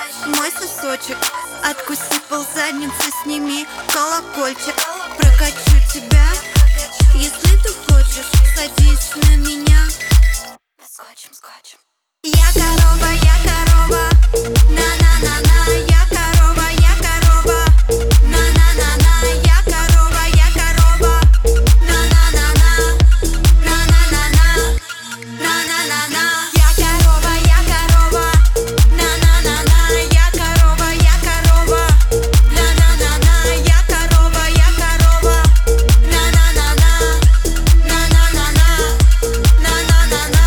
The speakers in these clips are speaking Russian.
мой сосочек. Откуси ползадницы, сними колокольчик. Прокачу тебя, если ты хочешь. Садись на меня. Скачем, скачем. Я корова, на-на-на-на. Я корова, на-на-на-на. Я корова, на-на-на-на. На-на-на-на, на-на-на-на. Я корова, на-на-на-на. Я корова, на-на-на-на. Я корова, на-на-на-на. На-на-на-на, на-на-на-на.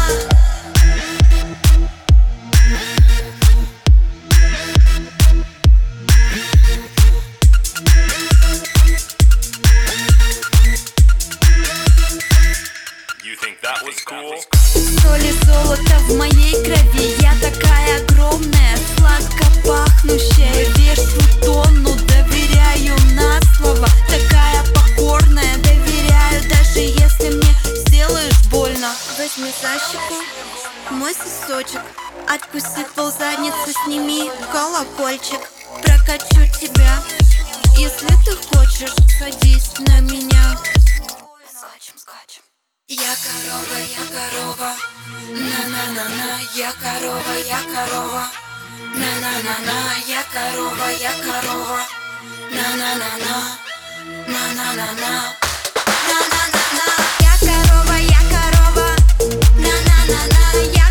You think that was cool? Соль и золото в моей крови. Я такая огромная, сладко пахнущая. Вешу тонну, доверяю на слово. Такая покорная, доверяю, даже если мне сделаешь больно. Возьми за щеку мой сосочек. Откуси ползадницы, сними колокольчик. Прокачу тебя, если ты хочешь. Садись на меня. Скачем, скачем. Я корова, на-на-на-на. Я корова, на-на-на-на. Я корова, на-на-на-на. На-на-на-на, на-на-на-на. Я корова, на-на-на-на. Я